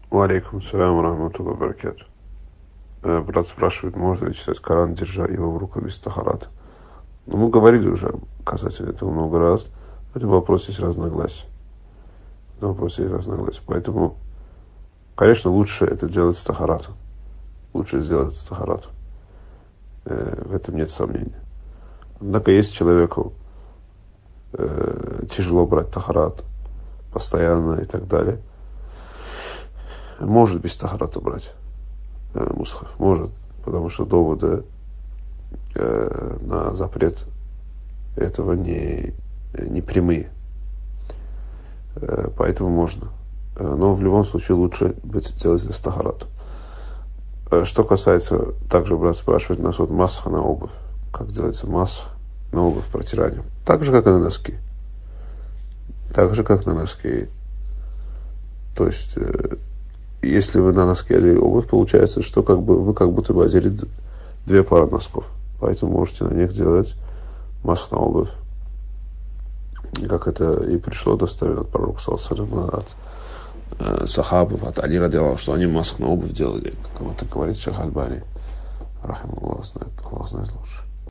Алейкум салям рахматуллахи баракату. Брат спрашивает, можно ли читать Коран, держа его в руках без тахарата. Но мы говорили уже касательно этого много раз. В этом вопросе есть разногласия. Поэтому, конечно, лучше это делать с тахаратом. Лучше сделать с тахаратом. В этом нет сомнений. Однако, если человеку тяжело брать тахарат постоянно и так далее, может без тахарата брать мусхаф. Может, потому что доводы на запрет этого не прямые. Поэтому можно. Но в любом случае лучше делать это с тахаратом. Что касается, также брат спрашивает нас вот масха на обувь. Как делается масх на обувь протиранием? Так же, как и на носки. То есть, если вы на носке одели обувь, получается, что вы как будто бы одели две пары носков. Поэтому можете на них делать масх на обувь. Как это и пришло достоверно от пророка саллаллаху, от сахабов, от Али радиаллаху, что они масх на обувь делали. Как это говорит Шейх Аль-Бани. Рахимахуллах, Аллах знает лучше.